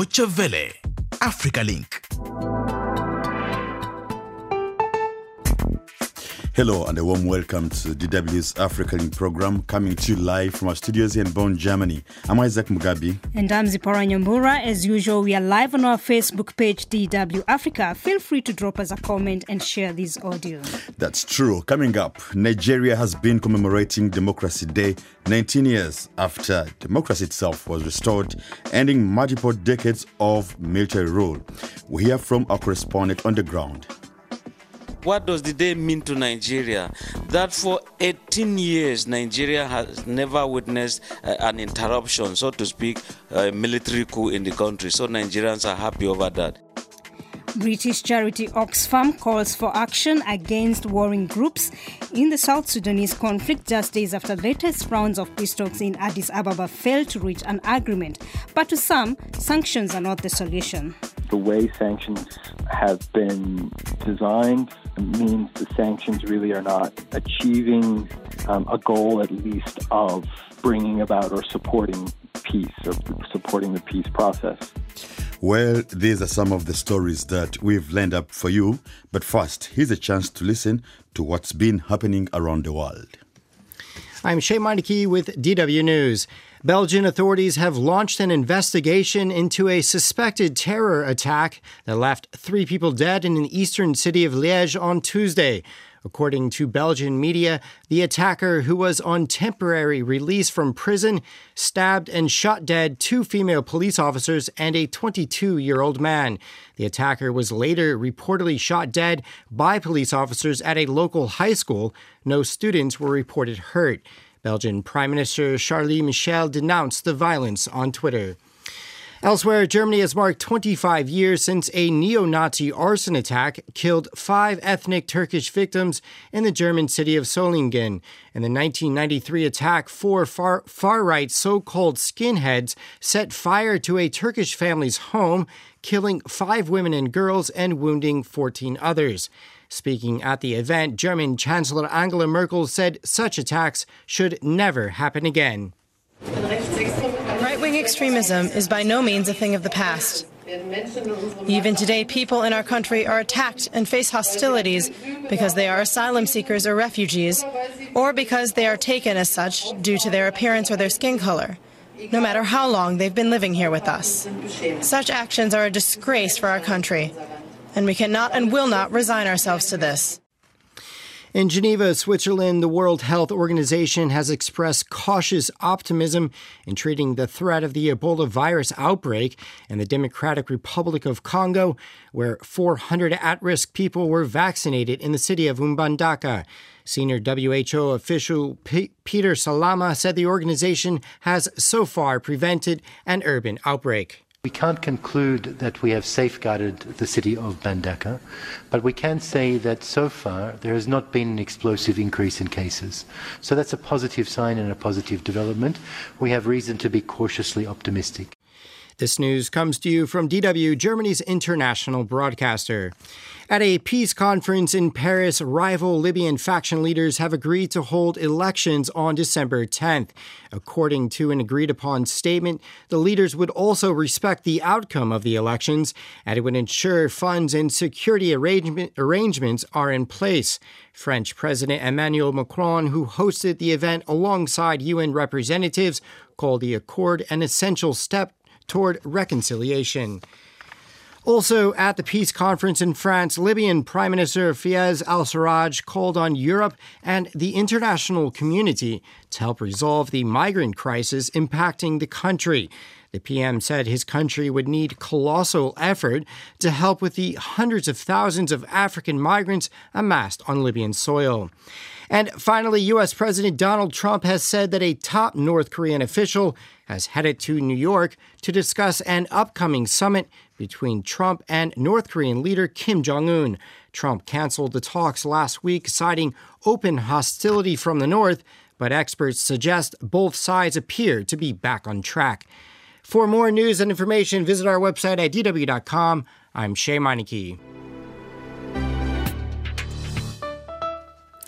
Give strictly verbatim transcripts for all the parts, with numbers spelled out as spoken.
Deutsche Welle, Africa Link. Hello and a warm welcome to D W's Africa Link program, coming to you live from our studios here in Bonn, Germany. I'm Isaac Mugabi. And I'm Zipporah Nyambura. As usual, we are live on our Facebook page, D W Africa. Feel free to drop us a comment and share this audio. That's true. Coming up, Nigeria has been commemorating Democracy Day nineteen years after democracy itself was restored, ending multiple decades of military rule. We hear from our correspondent on the ground. What does the day mean to Nigeria? That for eighteen years, Nigeria has never witnessed uh, an interruption, so to speak, a military coup in the country. So Nigerians are happy over that. British charity Oxfam calls for action against warring groups in the South Sudanese conflict just days after the latest rounds of peace talks in Addis Ababa failed to reach an agreement. But to some, sanctions are not the solution. The way sanctions have been designed means the sanctions really are not achieving um, a goal, at least, of bringing about or supporting peace or supporting the peace process. Well, these are some of the stories that we've lined up for you. But first, here's a chance to listen to what's been happening around the world. I'm Shea Meineke with D W News. Belgian authorities have launched an investigation into a suspected terror attack that left three people dead in an eastern city of Liège on Tuesday. According to Belgian media, the attacker, who was on temporary release from prison, stabbed and shot dead two female police officers and a twenty-two-year-old man. The attacker was later reportedly shot dead by police officers at a local high school. No students were reported hurt. Belgian Prime Minister Charles Michel denounced the violence on Twitter. Elsewhere, Germany has marked twenty-five years since a neo-Nazi arson attack killed five ethnic Turkish victims in the German city of Solingen. In the nineteen ninety-three attack, four far, far-right so-called skinheads set fire to a Turkish family's home, killing five women and girls and wounding fourteen others. Speaking at the event, German Chancellor Angela Merkel said such attacks should never happen again. Right-wing extremism is by no means a thing of the past. Even today, people in our country are attacked and face hostilities because they are asylum seekers or refugees, or because they are taken as such due to their appearance or their skin color, no matter how long they've been living here with us. Such actions are a disgrace for our country, and we cannot and will not resign ourselves to this. In Geneva, Switzerland, the World Health Organization has expressed cautious optimism in treating the threat of the Ebola virus outbreak in the Democratic Republic of Congo, where four hundred at-risk people were vaccinated in the city of Mbandaka. Senior W H O official P- Peter Salama said the organization has so far prevented an urban outbreak. We can't conclude that we have safeguarded the city of Mbandaka, but we can say that so far there has not been an explosive increase in cases. So that's a positive sign and a positive development. We have reason to be cautiously optimistic. This news comes to you from D W, Germany's international broadcaster. At a peace conference in Paris, rival Libyan faction leaders have agreed to hold elections on December tenth. According to an agreed-upon statement, the leaders would also respect the outcome of the elections, and it would ensure funds and security arrangement, arrangements are in place. French President Emmanuel Macron, who hosted the event alongside U N representatives, called the accord an essential step toward reconciliation. Also at the peace conference in France, Libyan Prime Minister Fayez al-Sarraj called on Europe and the international community to help resolve the migrant crisis impacting the country. The P M said his country would need colossal effort to help with the hundreds of thousands of African migrants amassed on Libyan soil. And finally, U S President Donald Trump has said that a top North Korean official has headed to New York to discuss an upcoming summit between Trump and North Korean leader Kim Jong-un. Trump canceled the talks last week, citing open hostility from the North, but experts suggest both sides appear to be back on track. For more news and information, visit our website at D W dot com. I'm Shea Meineke.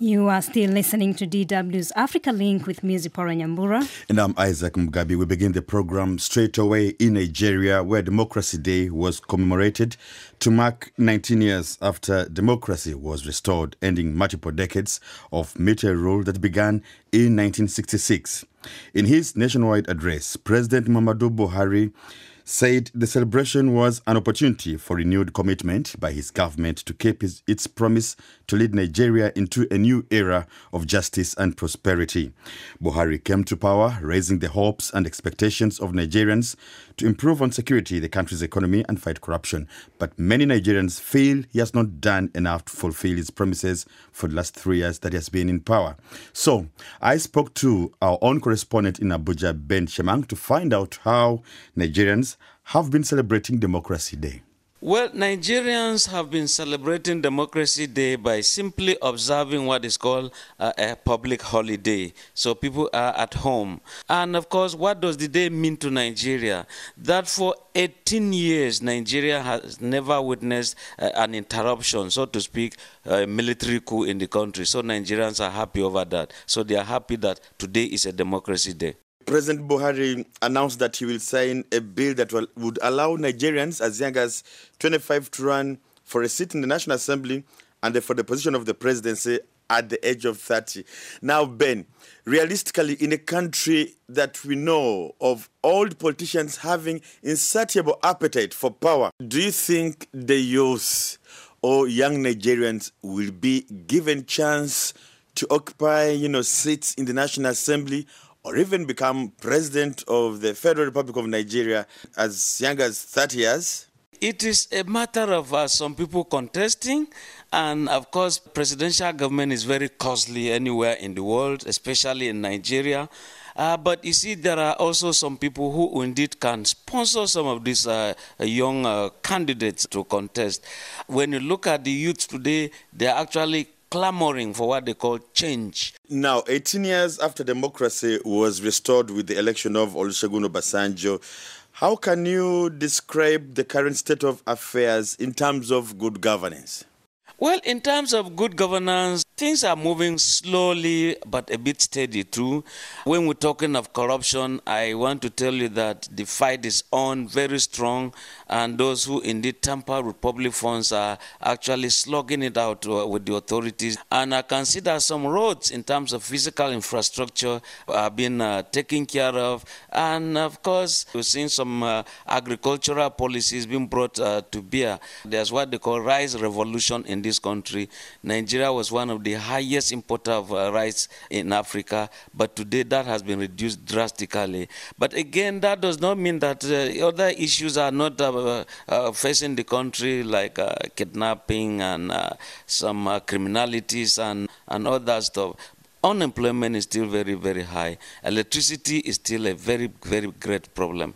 You are still listening to D W's Africa Link with me, Zipporah Nyambura. And I'm Isaac Mugabi. We begin the program straight away in Nigeria, where Democracy Day was commemorated to mark nineteen years after democracy was restored, ending multiple decades of military rule that began in nineteen sixty-six. In his nationwide address, President Muhammadu Buhari said the celebration was an opportunity for renewed commitment by his government to keep his, its promise to lead Nigeria into a new era of justice and prosperity. Buhari came to power, raising the hopes and expectations of Nigerians to improve on security, the country's economy, and fight corruption. But many Nigerians feel he has not done enough to fulfill his promises for the last three years that he has been in power. So I spoke to our own correspondent in Abuja, Ben Shemang, to find out how Nigerians have been celebrating Democracy Day. Well, Nigerians have been celebrating Democracy Day by simply observing what is called uh, a public holiday. So people are at home. And of course, what does the day mean to Nigeria? That for eighteen years, Nigeria has never witnessed uh, an interruption, so to speak, a military coup in the country. So Nigerians are happy over that. So they are happy that today is a Democracy Day. President Buhari announced that he will sign a bill that will, would allow Nigerians as young as twenty-five to run for a seat in the National Assembly and for the position of the presidency at the age of thirty. Now, Ben, realistically, in a country that we know of old politicians having insatiable appetite for power, do you think the youth or young Nigerians will be given chance to occupy, you know, seats in the National Assembly, or even become president of the Federal Republic of Nigeria as young as thirty years? It is a matter of uh, some people contesting, and of course, presidential government is very costly anywhere in the world, especially in Nigeria. Uh, but you see, there are also some people who indeed can sponsor some of these uh, young uh, candidates to contest. When you look at the youth today, they're actually clamoring for what they call change. Now, eighteen years after democracy was restored with the election of Olusegun Obasanjo, how can you describe the current state of affairs in terms of good governance? Well, in terms of good governance, things are moving slowly but a bit steady too. When we're talking of corruption, I want to tell you that the fight is on, very strong, and those who indeed tamper with public funds are actually slugging it out uh, with the authorities. And I consider some roads in terms of physical infrastructure are being uh, taken care of. And of course, we've seen some uh, agricultural policies being brought uh, to bear. There's what they call rice revolution in this country. Nigeria was one of the highest importer of uh, rice in Africa, but today that has been reduced drastically. But again, that does not mean that uh, other issues are not uh, uh, facing the country, like uh, kidnapping and uh, some uh, criminalities and, and all that stuff. Unemployment is still very, very high. Electricity is still a very, very great problem.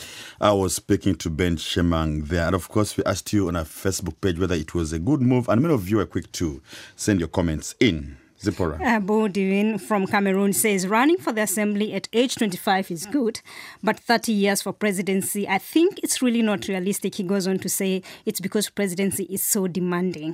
I was speaking to Ben Shemang there. And of course, we asked you on our Facebook page whether it was a good move. And many of you are quick to send your comments in. Zipporah. Abu Divin from Cameroon says, running for the assembly at age twenty-five is good, but thirty years for presidency, I think it's really not realistic. He goes on to say it's because presidency is so demanding.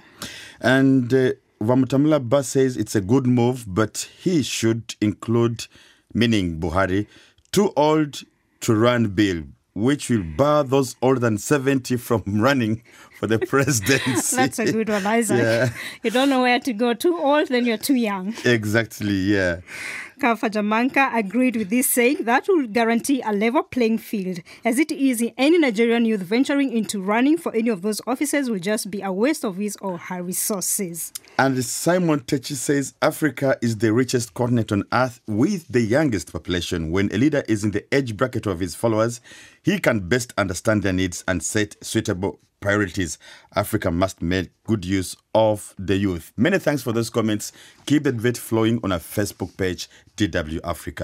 And uh, Vamutamula Ba says it's a good move, but he should include, meaning Buhari, too old to run bill, which will bar those older than seventy from running for the presidency. That's a good one, Isaac. Yeah. You don't know where to go. Too old, then you're too young. Exactly, yeah. Kafa Jamanka agreed with this, saying that will guarantee a level playing field. As it is, any Nigerian youth venturing into running for any of those offices will just be a waste of his or her resources. And Simon Techi says Africa is the richest continent on earth with the youngest population. When a leader is in the age bracket of his followers, he can best understand their needs and set suitable priorities. Africa must make good use of the youth. Many thanks for those comments. Keep the debate flowing on our Facebook page, D W Africa.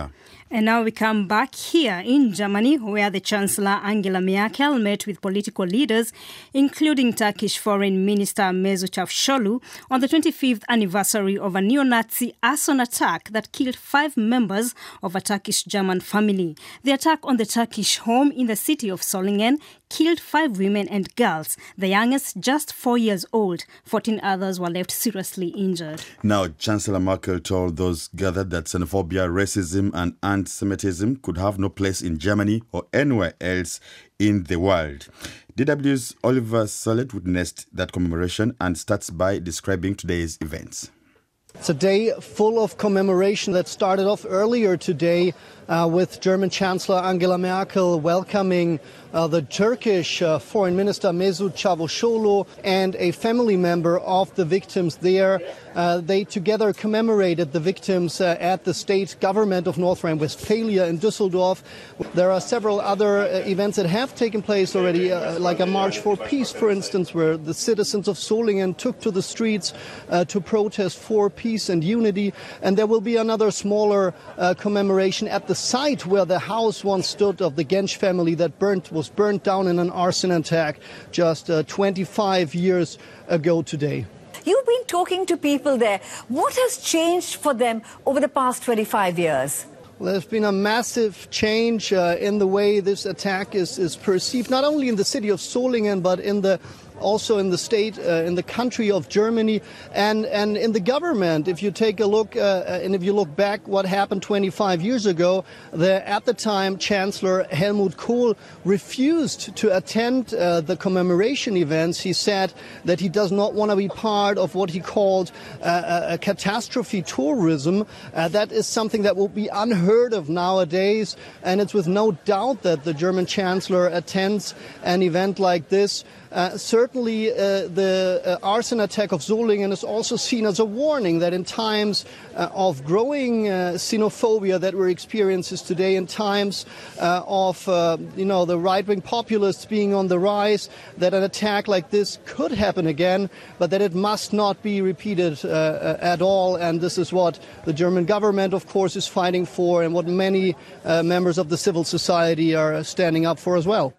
And now we come back here in Germany, where the Chancellor Angela Merkel met with political leaders, including Turkish Foreign Minister Mevlut Cavusoglu, on the twenty-fifth anniversary of a neo-Nazi arson attack that killed five members of a Turkish-German family. The attack on the Turkish home in the city of Solingen killed five women and girls, the youngest just four years old. fourteen others were left seriously injured. Now, Chancellor Merkel told those gathered that xenophobia, racism and anti-Semitism could have no place in Germany or anywhere else in the world. D W's Oliver Solet witnessed that commemoration and starts by describing today's events. It's a day full of commemoration that started off earlier today uh, with German Chancellor Angela Merkel welcoming uh, the Turkish uh, Foreign Minister Mevlut Cavusoglu and a family member of the victims there. Uh, they together commemorated the victims uh, at the state government of North Rhine-Westphalia in Düsseldorf. There are several other uh, events that have taken place already, uh, like a March for Peace, for instance, where the citizens of Solingen took to the streets uh, to protest for peace and unity. And there will be another smaller uh, commemoration at the site where the house once stood of the Gensch family that burnt, was burnt down in an arson attack just uh, twenty-five years ago today. You've been talking to people there. What has changed for them over the past twenty-five years? Well, there's been a massive change uh, in the way this attack is, is perceived, not only in the city of Solingen, but in the also in the state, uh, in the country of Germany, and, and in the government. If you take a look, uh, and if you look back what happened twenty-five years ago, the, at the time, Chancellor Helmut Kohl refused to attend uh, the commemoration events. He said that he does not want to be part of what he called uh, a, a catastrophe tourism. Uh, that is something that will be unheard of nowadays, and it's with no doubt that the German Chancellor attends an event like this. Uh, certainly, uh, the uh, arson attack of Solingen is also seen as a warning that in times uh, of growing uh, xenophobia that we're experiencing today, in times uh, of, uh, you know, the right-wing populists being on the rise, that an attack like this could happen again, but that it must not be repeated uh, at all. And this is what the German government, of course, is fighting for, and what many uh, members of the civil society are standing up for as well.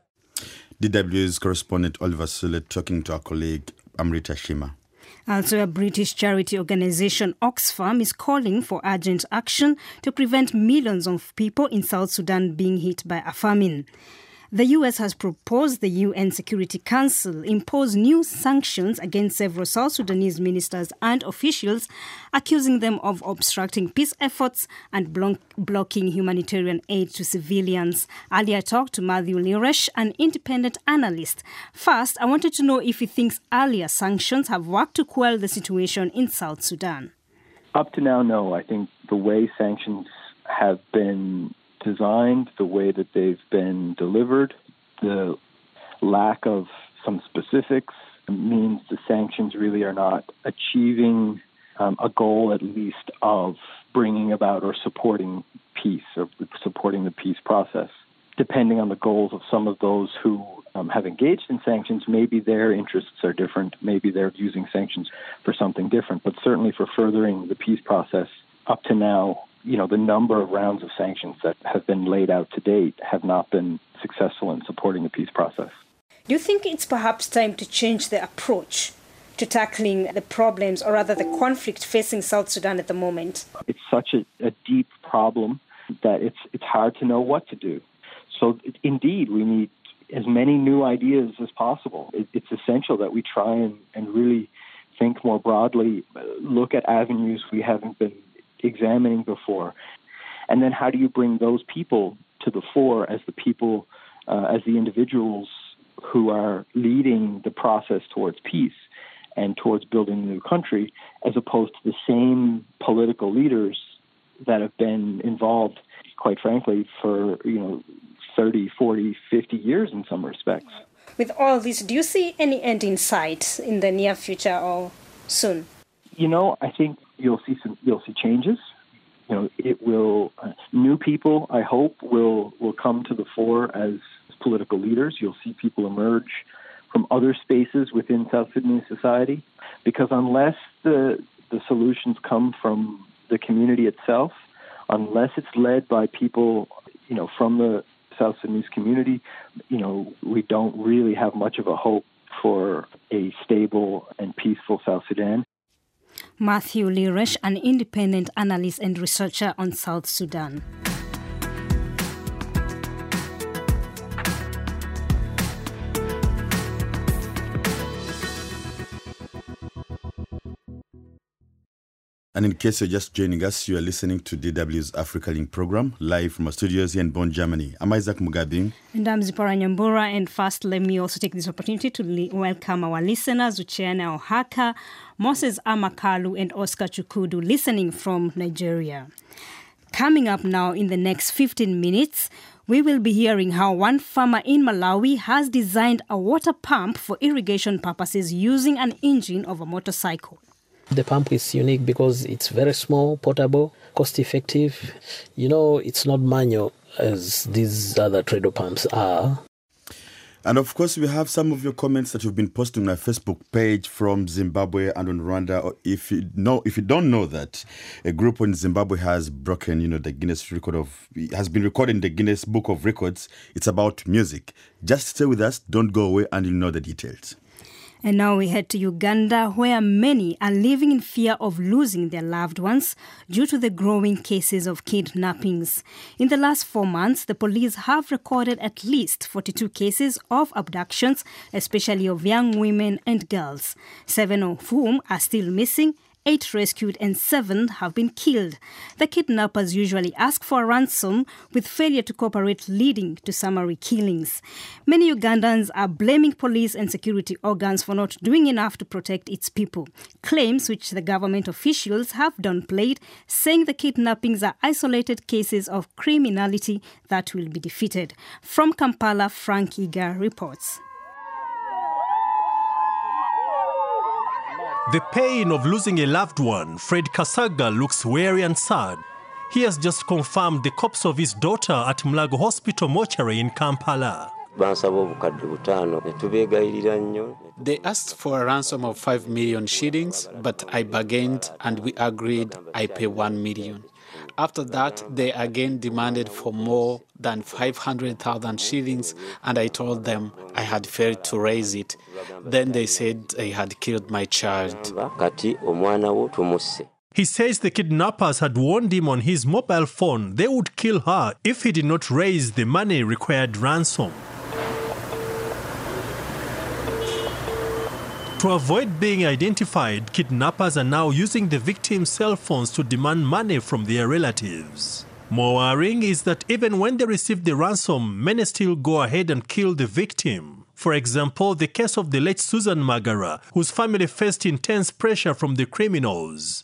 D W's correspondent Oliver Solet talking to our colleague Amrita Shima. Also, a British charity organisation, Oxfam, is calling for urgent action to prevent millions of people in South Sudan being hit by a famine. The U S has proposed the U N Security Council impose new sanctions against several South Sudanese ministers and officials, accusing them of obstructing peace efforts and blo- blocking humanitarian aid to civilians. Earlier, I talked to Matthew Liresh, an independent analyst. First, I wanted to know if he thinks earlier sanctions have worked to quell the situation in South Sudan. Up to now, no. I think the way sanctions have been designed, the way that they've been delivered, the lack of some specifics means the sanctions really are not achieving um, a goal, at least, of bringing about or supporting peace, or supporting the peace process. Depending on the goals of some of those who um, have engaged in sanctions, maybe their interests are different, maybe they're using sanctions for something different, but certainly for furthering the peace process up to now, you know, the number of rounds of sanctions that have been laid out to date have not been successful in supporting the peace process. Do you think it's perhaps time to change the approach to tackling the problems, or rather the conflict facing South Sudan at the moment? It's such a, a deep problem that it's it's hard to know what to do. So indeed, we need as many new ideas as possible. It, it's essential that we try and, and really think more broadly, look at avenues we haven't been examining before. And then how do you bring those people to the fore as the people, uh, as the individuals who are leading the process towards peace and towards building a new country, as opposed to the same political leaders that have been involved, quite frankly, for, you know, thirty, forty, fifty years in some respects. With all this, do you see any end in sight in the near future or soon? You know, I think you'll see some, you'll see changes. You know, it will, uh, new people, I hope, will, will come to the fore as political leaders. You'll see people emerge from other spaces within South Sudanese society, because unless the, the solutions come from the community itself, unless it's led by people, you know, from the South Sudanese community, you know, we don't really have much of a hope for a stable and peaceful South Sudan. Matthew Liresh, an independent analyst and researcher on South Sudan. And in case you're just joining us, you are listening to D W's Africa Link program, live from our studios here in Bonn, Germany. I'm Isaac Mugabi. And I'm Zipporah Nyambura. And first, let me also take this opportunity to li- welcome our listeners, Uchenna Ohaka, Moses Amakalu, and Oscar Chukudu, listening from Nigeria. Coming up now in the next fifteen minutes, we will be hearing how one farmer in Malawi has designed a water pump for irrigation purposes using an engine of a motorcycle. The pump is unique because it's very small, portable, cost-effective. You know, it's not manual as these other Tredo pumps are. And of course, we have some of your comments that you've been posting on our Facebook page from Zimbabwe and on Rwanda. If you know, if you don't know that, a group in Zimbabwe has broken, you know, the Guinness record of, has been recorded in the Guinness Book of Records. It's about music. Just stay with us, don't go away, and you'll know the details. And now we head to Uganda, where many are living in fear of losing their loved ones due to the growing cases of kidnappings. In the last four months, the police have recorded at least forty-two cases of abductions, especially of young women and girls, seven of whom are still missing. Eight rescued and seven have been killed. The kidnappers usually ask for a ransom, with failure to cooperate leading to summary killings. Many Ugandans are blaming police and security organs for not doing enough to protect its people, claims which the government officials have downplayed, saying the kidnappings are isolated cases of criminality that will be defeated. From Kampala, Frank Iga reports. The pain of losing a loved one, Fred Kasaga looks weary and sad. He has just confirmed the corpse of his daughter at Mulago Hospital mortuary in Kampala. They asked for a ransom of five million shillings, but I bargained and we agreed I pay one million. After that, they again demanded for more than five hundred thousand shillings, and I told them I had failed to raise it. Then they said I had killed my child. He says the kidnappers had warned him on his mobile phone they would kill her if he did not raise the money required ransom. To avoid being identified, kidnappers are now using the victims' cell phones to demand money from their relatives. More worrying is that even when they receive the ransom, many still go ahead and kill the victim. For example, the case of the late Susan Magara, whose family faced intense pressure from the criminals.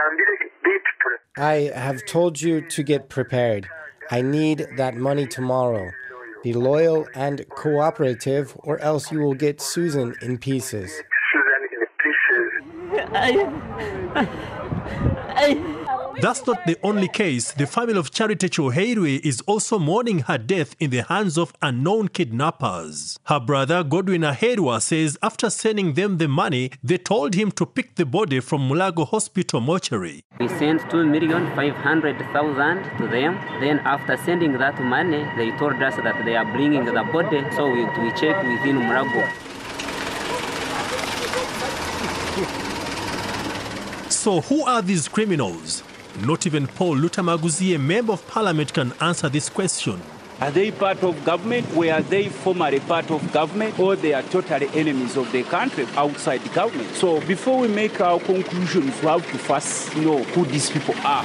I have told you to get prepared. I need that money tomorrow. Be loyal and cooperative, or else you will get Susan in pieces. That's not the only case. The family of Charity Choheirwe is also mourning her death in the hands of unknown kidnappers. Her brother Godwin Aherwa says after sending them the money, they told him to pick the body from Mulago Hospital mortuary. We sent two million five hundred thousand to them. Then after sending that money, they told us that they are bringing the body, so we, we checked within Mulago. So who are these criminals? Not even Paul Lutamaguzi, a member of parliament, can answer this question. Are they part of government? Were they formerly part of government? Or they are totally enemies of the country outside the government? So before we make our conclusions, we have to first know who these people are.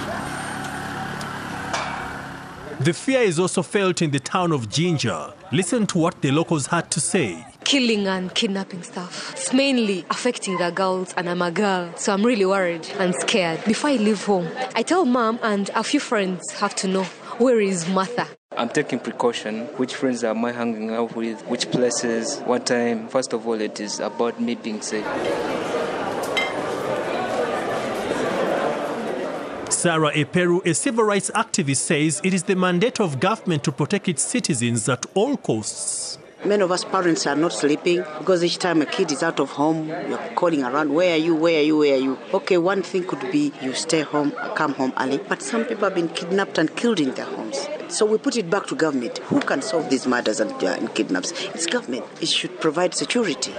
The fear is also felt in the town of Jinja. Listen to what the locals had to say. Killing and kidnapping stuff. It's mainly affecting the girls, and I'm a girl, so I'm really worried and scared. Before I leave home, I tell mom and a few friends have to know, where is Martha? I'm taking precaution. Which friends am I hanging out with? Which places? What time? First of all, it is about me being safe. Sarah Eperu, a civil rights activist, says it is the mandate of government to protect its citizens at all costs. Many of us parents are not sleeping because each time a kid is out of home, you're calling around, where are you, where are you, where are you? Okay, one thing could be you stay home, come home early, but some people have been kidnapped and killed in their homes. So we put it back to government. Who can solve these murders and, uh, and kidnaps? It's government. It should provide security.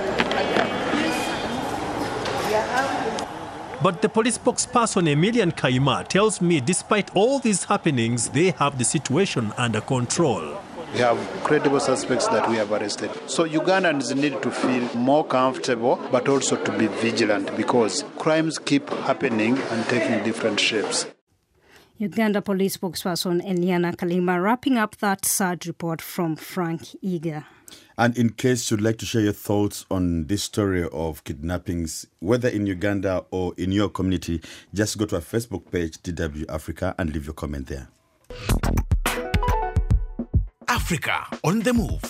But the police spokesperson Emilian Kaima tells me despite all these happenings, they have the situation under control. We have credible suspects that we have arrested. So Ugandans need to feel more comfortable, but also to be vigilant because crimes keep happening and taking different shapes. Uganda police spokesperson Eliana Kalima wrapping up that sad report from Frank Iga. And in case you'd like to share your thoughts on this story of kidnappings, whether in Uganda or in your community, just go to our Facebook page, D W Africa, and leave your comment there. Africa on the move.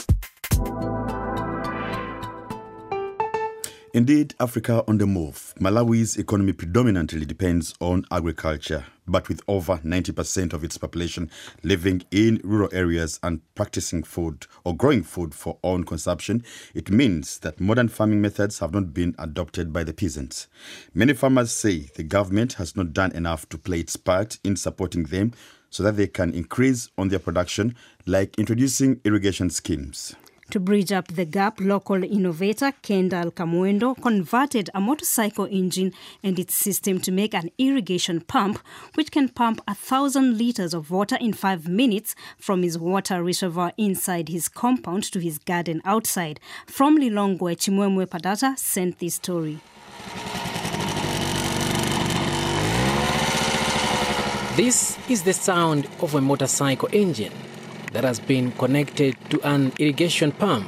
Indeed, Africa on the move. Malawi's economy predominantly depends on agriculture, but with over ninety percent of its population living in rural areas and practicing food or growing food for own consumption, it means that modern farming methods have not been adopted by the peasants. Many farmers say the government has not done enough to play its part in supporting them so that they can increase on their production, like introducing irrigation schemes. To bridge up the gap, local innovator Kendall Kamwendo converted a motorcycle engine and its system to make an irrigation pump, which can pump a thousand litres of water in five minutes from his water reservoir inside his compound to his garden outside. From Lilongwe, Chimwemwe Padata sent this story. This is the sound of a motorcycle engine that has been connected to an irrigation pump.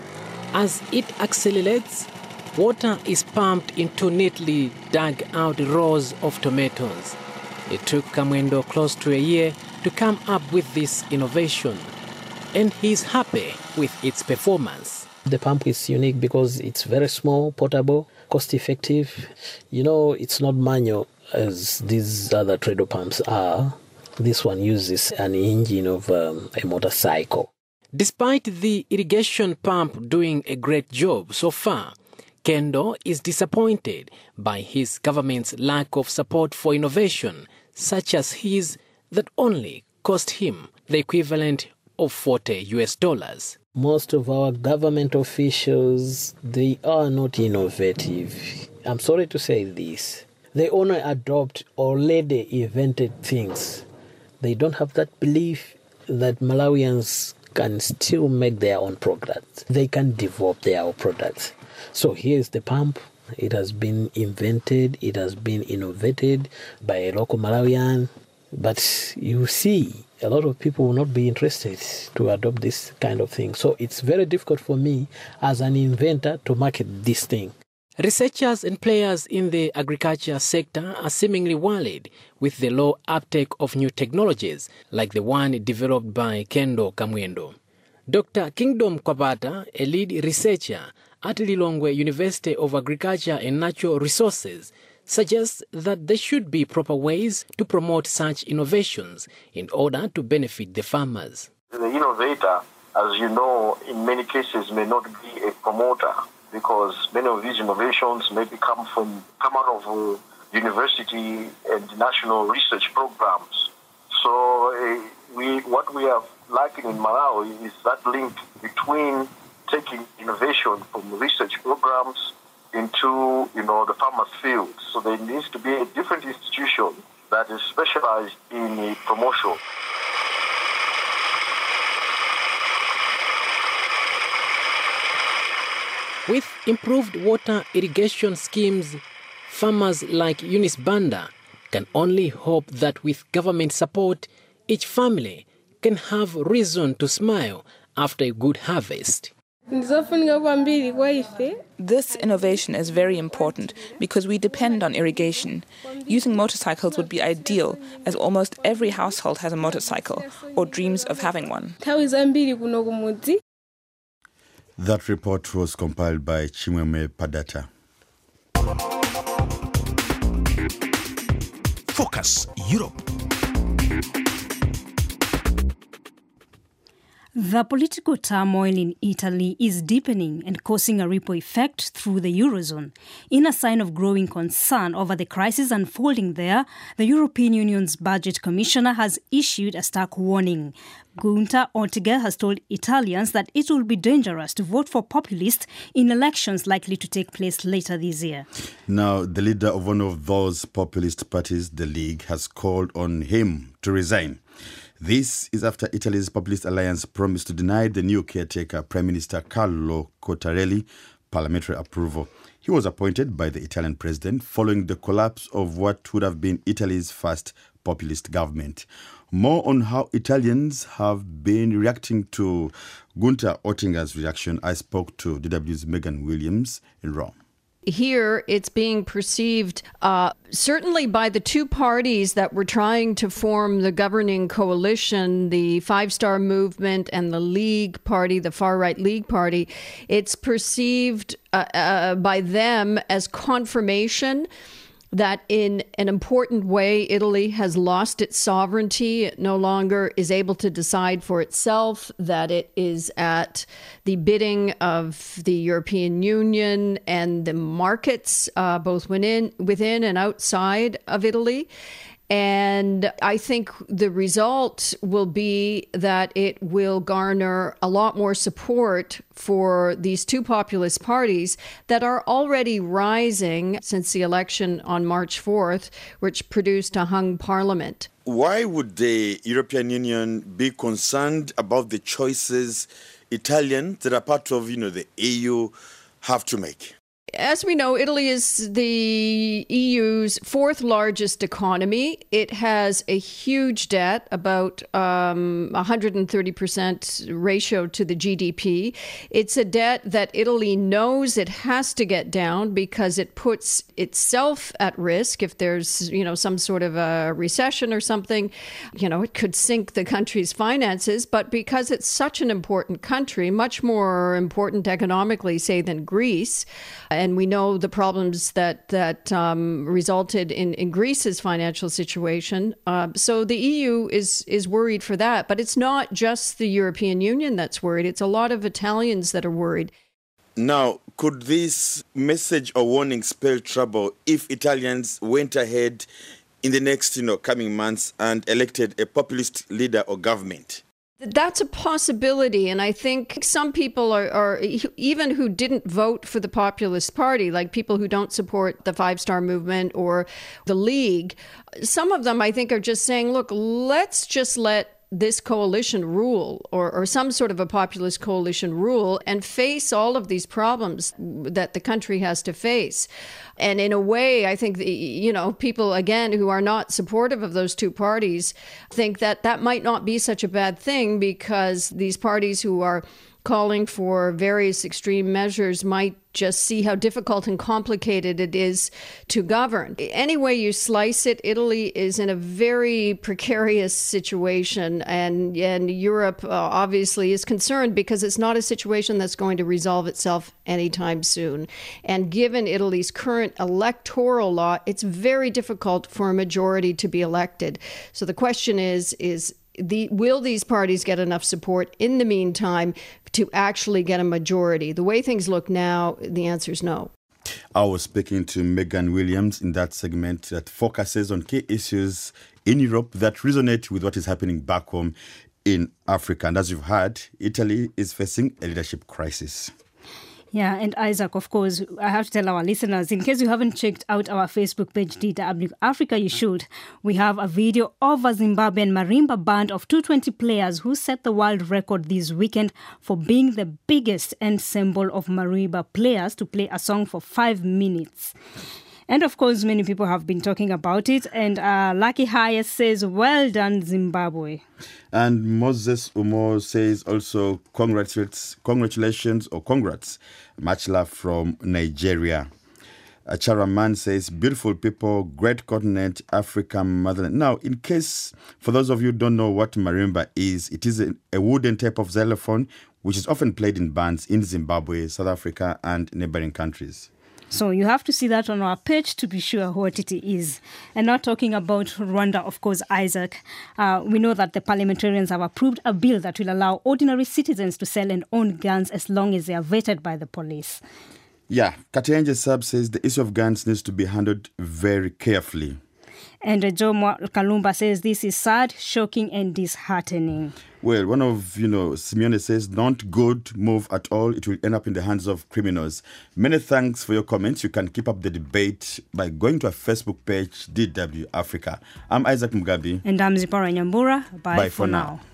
As it accelerates, water is pumped into neatly dug out rows of tomatoes. It took Kamwendo close to a year to come up with this innovation, and he's happy with its performance. The pump is unique because it's very small, portable, cost-effective. You know, it's not manual as these other Tredo pumps are. This one uses an engine of um, a motorcycle. Despite the irrigation pump doing a great job so far, Kendo is disappointed by his government's lack of support for innovation, such as his that only cost him the equivalent of forty U S dollars. Most of our government officials, they are not innovative. I'm sorry to say this. They only adopt already invented things. They don't have that belief that Malawians can still make their own products. They can develop their own products. So here's the pump. It has been invented. It has been innovated by a local Malawian. But you see, a lot of people will not be interested to adopt this kind of thing. So it's very difficult for me as an inventor to market this thing. Researchers and players in the agriculture sector are seemingly worried with the low uptake of new technologies like the one developed by Kendo Kamwendo. Doctor Kingdom Kwabata, a lead researcher at Lilongwe University of Agriculture and Natural Resources, suggests that there should be proper ways to promote such innovations in order to benefit the farmers. The innovator, as you know, in many cases may not be a promoter, because many of these innovations maybe come from come out of uh, university and national research programs. So uh, we what we are lacking in Malawi is that link between taking innovation from research programs into, you know, the farmers' field. So there needs to be a different institution that is specialized in uh, promotion. With improved water irrigation schemes, farmers like Eunice Banda can only hope that with government support, each family can have reason to smile after a good harvest. This innovation is very important because we depend on irrigation. Using motorcycles would be ideal, as almost every household has a motorcycle or dreams of having one. That report was compiled by Chimwemwe Padata. Focus Europe. The political turmoil in Italy is deepening and causing a ripple effect through the Eurozone. In a sign of growing concern over the crisis unfolding there, the European Union's Budget Commissioner has issued a stark warning. Gunther Oettinger has told Italians that it will be dangerous to vote for populists in elections likely to take place later this year. Now, the leader of one of those populist parties, the League, has called on him to resign. This is after Italy's Populist Alliance promised to deny the new caretaker, Prime Minister Carlo Cottarelli, parliamentary approval. He was appointed by the Italian president following the collapse of what would have been Italy's first populist government. More on how Italians have been reacting to Gunther Oettinger's reaction, I spoke to D W's Megan Williams in Rome. Here, it's being perceived, uh, certainly by the two parties that were trying to form the governing coalition, the Five Star Movement and the League Party, the far-right League Party. It's perceived uh, uh, by them as confirmation that in an important way, Italy has lost its sovereignty. It no longer is able to decide for itself, that it is at the bidding of the European Union and the markets, uh, both within, within and outside of Italy. And I think the result will be that it will garner a lot more support for these two populist parties that are already rising since the election on March fourth, which produced a hung parliament. Why would the European Union be concerned about the choices Italians that are part of, you know, the E U have to make? As we know, Italy is the E U's fourth largest economy. It has a huge debt, about um, one hundred thirty percent ratio to the G D P. It's a debt that Italy knows it has to get down because it puts itself at risk. If there's, you know, some sort of a recession or something, you know, it could sink the country's finances. But because it's such an important country, much more important economically, say, than Greece, and we know the problems that that um, resulted in, in Greece's financial situation. Uh, so the E U is is worried for that. But it's not just the European Union that's worried. It's a lot of Italians that are worried. Now, could this message or warning spell trouble if Italians went ahead in the next, you know, coming months and elected a populist leader or government? That's a possibility. And I think some people are, are, even who didn't vote for the Populist Party, like people who don't support the Five Star Movement or the League, some of them, I think, are just saying, look, let's just let this coalition rule, or, or some sort of a populist coalition rule, and face all of these problems that the country has to face. And in a way, I think, the, you know, people, again, who are not supportive of those two parties think that that might not be such a bad thing, because these parties who are calling for various extreme measures might just see how difficult and complicated it is to govern. Any way you slice it, Italy is in a very precarious situation, and, and Europe uh, obviously is concerned because it's not a situation that's going to resolve itself anytime soon. And given Italy's current electoral law, it's very difficult for a majority to be elected. So the question is, is The, will these parties get enough support in the meantime to actually get a majority? The way things look now, the answer is no. I was speaking to Megan Williams in that segment that focuses on key issues in Europe that resonate with what is happening back home in Africa. And as you've heard, Italy is facing a leadership crisis. Yeah, and Isaac, of course, I have to tell our listeners, in case you haven't checked out our Facebook page, D W Africa, you should. We have a video of a Zimbabwean marimba band of two hundred twenty players who set the world record this weekend for being the biggest ensemble of marimba players to play a song for five minutes. And of course, many people have been talking about it. And uh, Lucky Hayes says, well done, Zimbabwe. And Moses Umo says also, congratulations, congratulations or congrats. Much love from Nigeria. Acharaman says, beautiful people, great continent, Africa, motherland. Now, in case, for those of you who don't know what marimba is, it is a, a wooden type of xylophone, which is often played in bands in Zimbabwe, South Africa, and neighboring countries. So you have to see that on our page to be sure what it is. And now talking about Rwanda, of course, Isaac, uh, we know that the parliamentarians have approved a bill that will allow ordinary citizens to sell and own guns as long as they are vetted by the police. Yeah, Katenje Sab says the issue of guns needs to be handled very carefully. And Jomo Kalumba says this is sad, shocking and disheartening. Well, one of, you know, Simeone says, not good move at all. It will end up in the hands of criminals. Many thanks for your comments. You can keep up the debate by going to our Facebook page, D W Africa. I'm Isaac Mugabi. And I'm Zipporah Nyambura. Bye, Bye for, for now. now.